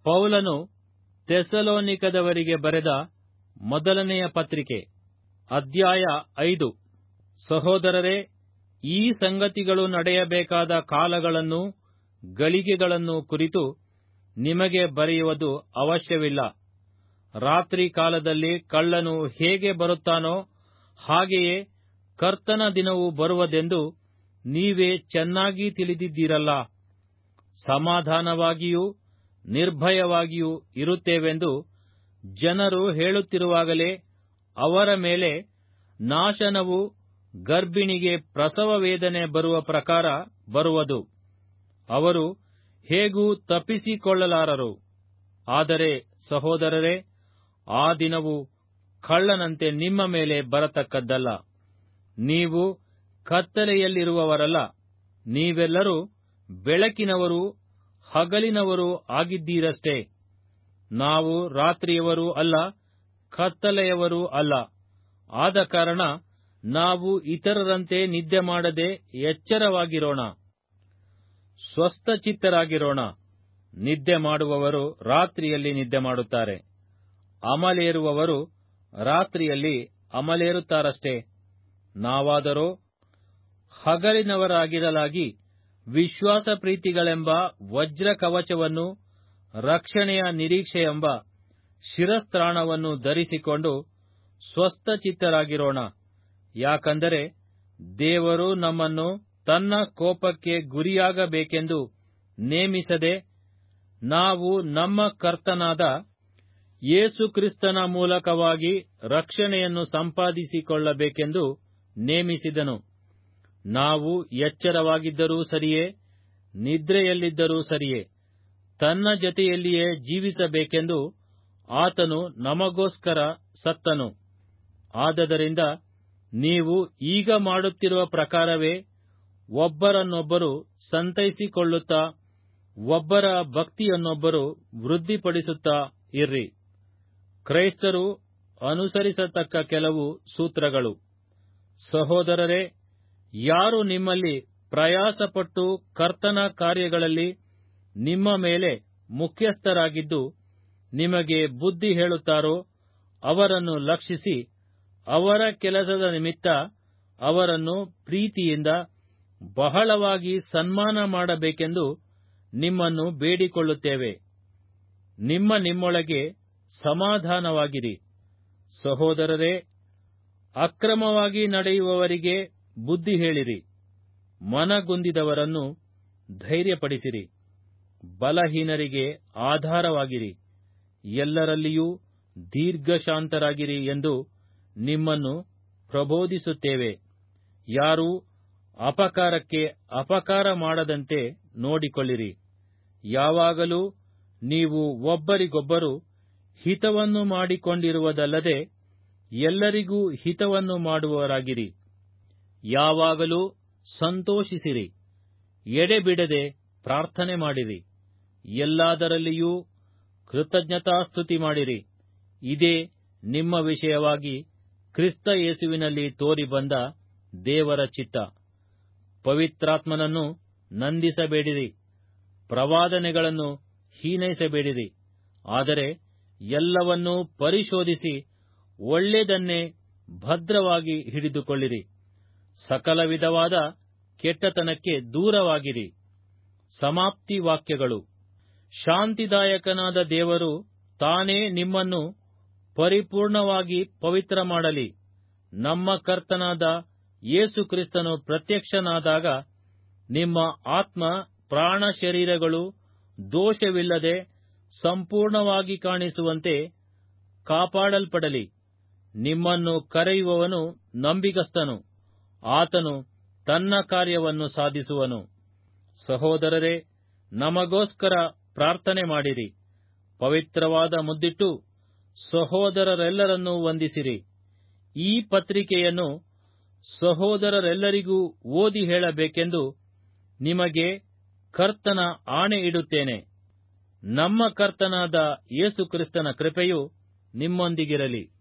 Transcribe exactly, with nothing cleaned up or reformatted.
ಪೌಲನು ಥೆಸಲೋನಿಕದವರಿಗೆ ಬರೆದ ಮೊದಲನೆಯ ಪತ್ರಿಕೆ, ಅಧ್ಯಾಯ ಐದು. ಸಹೋದರರೇ, ಈ ಸಂಗತಿಗಳು ನಡೆಯಬೇಕಾದ ಕಾಲಗಳನ್ನೂ ಗಳಿಗೆಗಳನ್ನು ಕುರಿತು ನಿಮಗೆ ಬರೆಯುವುದು ಅವಶ್ಯವಿಲ್ಲ. ರಾತ್ರಿ ಕಾಲದಲ್ಲಿ ಕಳ್ಳನು ಹೇಗೆ ಬರುತ್ತಾನೋ ಹಾಗೆಯೇ ಕರ್ತನ ದಿನವು ಬರುವುದೆಂದು ನೀವೇ ಚೆನ್ನಾಗಿ ತಿಳಿದಿದ್ದೀರಲ್ಲ. ಸಮಾಧಾನವಾಗಿಯೂ ನಿರ್ಭಯವಾಗಿಯೂ ಇರುತ್ತೇವೆಂದು ಜನರು ಹೇಳುತ್ತಿರುವಾಗಲೇ ಅವರ ಮೇಲೆ ನಾಶನವು ಗರ್ಭಿಣಿಗೆ ಪ್ರಸವ ವೇದನೆ ಬರುವ ಪ್ರಕಾರ ಬರುವುದು. ಅವರು ಹೇಗೂ ತಪ್ಪಿಸಿಕೊಳ್ಳಲಾರರು. ಆದರೆ ಸಹೋದರರೇ, ಆ ದಿನವು ಕಳ್ಳನಂತೆ ನಿಮ್ಮ ಮೇಲೆ ಬರತಕ್ಕದ್ದಲ್ಲ. ನೀವು ಕತ್ತಲೆಯಲ್ಲಿರುವವರಲ್ಲ, ನೀವೆಲ್ಲರೂ ಬೆಳಕಿನವರೂ ಹಗಲಿನವರೂ ಆಗಿದ್ದೀರಷ್ಟೇ. ನಾವು ರಾತ್ರಿಯವರೂ ಅಲ್ಲ, ಕತ್ತಲೆಯವರೂ ಅಲ್ಲ. ಆದ ಕಾರಣ ನಾವು ಇತರರಂತೆ ನಿದ್ದೆ ಮಾಡದೆ ಎಚ್ಚರವಾಗಿರೋಣ, ಸ್ವಸ್ಥಚಿತ್ತರಾಗಿರೋಣ. ನಿದ್ದೆ ಮಾಡುವವರು ರಾತ್ರಿಯಲ್ಲಿ ನಿದ್ದೆ ಮಾಡುತ್ತಾರೆ, ಅಮಲೇರುವವರು ರಾತ್ರಿಯಲ್ಲಿ ಅಮಲೇರುತ್ತಾರಷ್ಟೇ. ನಾವಾದರೋ ಹಗಲಿನವರಾಗಿರಲಾಗಿ ವಿಶ್ವಾಸ ಪ್ರೀತಿಗಳೆಂಬ ವಜ್ರ ಕವಚವನ್ನು, ರಕ್ಷಣೆಯ ನಿರೀಕ್ಷೆಯೆಂಬ ಶಿರಸ್ತ್ರಾಣವನ್ನು ಧರಿಸಿಕೊಂಡು ಸ್ವಸ್ಥಚಿತ್ತರಾಗಿರೋಣ. ಯಾಕಂದರೆ ದೇವರು ನಮ್ಮನ್ನು ತನ್ನ ಕೋಪಕ್ಕೆ ಗುರಿಯಾಗಬೇಕೆಂದು ನೇಮಿಸದೆ, ನಾವು ನಮ್ಮ ಕರ್ತನಾದ ಯೇಸು ಕ್ರಿಸ್ತನ ಮೂಲಕವಾಗಿ ರಕ್ಷಣೆಯನ್ನು ಸಂಪಾದಿಸಿಕೊಳ್ಳಬೇಕೆಂದು ನೇಮಿಸಿದನು. ನಾವು ಎಚ್ಚರವಾಗಿದ್ದರೂ ಸರಿಯೇ, ನಿದ್ರೆಯಲ್ಲಿದ್ದರೂ ಸರಿಯೇ, ತನ್ನ ಜೊತೆಯಲ್ಲಿಯೇ ಜೀವಿಸಬೇಕೆಂದು ಆತನು ನಮಗೋಸ್ಕರ ಸತ್ತನು. ಆದದರಿಂದ ನೀವು ಈಗ ಮಾಡುತ್ತಿರುವ ಪ್ರಕಾರವೇ ಒಬ್ಬರನ್ನೊಬ್ಬರು ಸಂತೈಸಿಕೊಳ್ಳುತ್ತಾ, ಒಬ್ಬರ ಭಕ್ತಿಯನ್ನೊಬ್ಬರು ವೃದ್ಧಿಪಡಿಸುತ್ತಾ ಇರ್ರಿ. ಕ್ರೈಸ್ತರು ಅನುಸರಿಸತಕ್ಕ ಕೆಲವು ಸೂತ್ರಗಳು. ಸಹೋದರರೇ, ಯಾರು ನಿಮ್ಮಲ್ಲಿ ಪ್ರಯಾಸಪಟ್ಟು ಕರ್ತನ ಕಾರ್ಯಗಳಲ್ಲಿ ನಿಮ್ಮ ಮೇಲೆ ಮುಖ್ಯಸ್ಥರಾಗಿದ್ದು ನಿಮಗೆ ಬುದ್ಧಿ ಹೇಳುತ್ತಾರೋ ಅವರನ್ನು ಲಕ್ಷಿಸಿ, ಅವರ ಕೆಲಸದ ನಿಮಿತ್ತ ಅವರನ್ನು ಪ್ರೀತಿಯಿಂದ ಬಹಳವಾಗಿ ಸನ್ಮಾನ ಮಾಡಬೇಕೆಂದು ನಿಮ್ಮನ್ನು ಬೇಡಿಕೊಳ್ಳುತ್ತೇವೆ. ನಿಮ್ಮ ನಿಮ್ಮೊಳಗೆ ಸಮಾಧಾನವಾಗಿರಿ. ಸಹೋದರರೇ, ಅಕ್ರಮವಾಗಿ ನಡೆಯುವವರಿಗೆ ಬುದ್ಧಿ ಹೇಳಿರಿ, ಮನಗುಂದಿದವರನ್ನು ಧೈರ್ಯಪಡಿಸಿರಿ, ಬಲಹೀನರಿಗೆ ಆಧಾರವಾಗಿರಿ, ಎಲ್ಲರಲ್ಲಿಯೂ ದೀರ್ಘಶಾಂತರಾಗಿರಿ ಎಂದು ನಿಮ್ಮನ್ನು ಪ್ರಬೋಧಿಸುತ್ತೇವೆ. ಯಾರೂ ಅಪಕಾರಕ್ಕೆ ಅಪಕಾರ ಮಾಡದಂತೆ ನೋಡಿಕೊಳ್ಳಿರಿ. ಯಾವಾಗಲೂ ನೀವು ಒಬ್ಬರಿಗೊಬ್ಬರು ಹಿತವನ್ನು ಮಾಡಿಕೊಂಡಿರುವುದಲ್ಲದೆ ಎಲ್ಲರಿಗೂ ಹಿತವನ್ನು ಮಾಡುವವರಾಗಿರಿ. ಯಾವಾಗಲೂ ಸಂತೋಷಿಸಿರಿ, ಎಡೆಬಿಡದೆ ಪ್ರಾರ್ಥನೆ ಮಾಡಿರಿ, ಎಲ್ಲಾದರಲ್ಲಿಯೂ ಕೃತಜ್ಞತಾಸ್ತುತಿ ಮಾಡಿರಿ. ಇದೇ ನಿಮ್ಮ ವಿಷಯವಾಗಿ ಕ್ರಿಸ್ತ ಯೇಸುವಿನಲ್ಲಿ ತೋರಿಬಂದ ದೇವರ ಚಿತ್ತ. ಪವಿತ್ರಾತ್ಮನನ್ನು ನಂದಿಸಬೇಡಿರಿ, ಪ್ರವಾದನೆಗಳನ್ನು ಹೀನೈಸಬೇಡಿರಿ. ಆದರೆ ಎಲ್ಲವನ್ನೂ ಪರಿಶೋಧಿಸಿ ಒಳ್ಳೆಯದನ್ನೇ ಭದ್ರವಾಗಿ ಹಿಡಿದುಕೊಳ್ಳಿರಿ. ಸಕಲ ವಿಧವಾದ ಕೆಟ್ಟತನಕ್ಕೆ ದೂರವಾಗಿರಿ. ಸಮಾಪ್ತಿ ವಾಕ್ಯಗಳು. ಶಾಂತಿದಾಯಕನಾದ ದೇವರು ತಾನೇ ನಿಮ್ಮನ್ನು ಪರಿಪೂರ್ಣವಾಗಿ ಪವಿತ್ರ ಮಾಡಲಿ. ನಮ್ಮ ಕರ್ತನಾದ ಯೇಸು ಕ್ರಿಸ್ತನು ಪ್ರತ್ಯಕ್ಷನಾದಾಗ ನಿಮ್ಮ ಆತ್ಮ ಪ್ರಾಣ ಶರೀರಗಳು ದೋಷವಿಲ್ಲದೆ ಸಂಪೂರ್ಣವಾಗಿ ಕಾಣಿಸುವಂತೆ ಕಾಪಾಡಲ್ಪಡಲಿ. ನಿಮ್ಮನ್ನು ಕರೆಯುವವನು ನಂಬಿಗಸ್ತನು, ಆತನು ತನ್ನ ಕಾರ್ಯವನ್ನು ಸಾಧಿಸುವನು. ಸಹೋದರರೇ, ನಮಗೋಸ್ಕರ ಪ್ರಾರ್ಥನೆ ಮಾಡಿರಿ. ಪವಿತ್ರವಾದ ಮುದ್ದಿಟ್ಟು ಸಹೋದರರೆಲ್ಲರನ್ನೂ ವಂದಿಸಿರಿ. ಈ ಪತ್ರಿಕೆಯನ್ನು ಸಹೋದರರೆಲ್ಲರಿಗೂ ಓದಿ ಹೇಳಬೇಕೆಂದು ನಿಮಗೆ ಕರ್ತನ ಆಣೆ ಇಡುತ್ತೇನೆ. ನಮ್ಮ ಕರ್ತನಾದ ಯೇಸು ಕ್ರಿಸ್ತನ ಕೃಪೆಯು ನಿಮ್ಮೊಂದಿಗಿರಲಿ.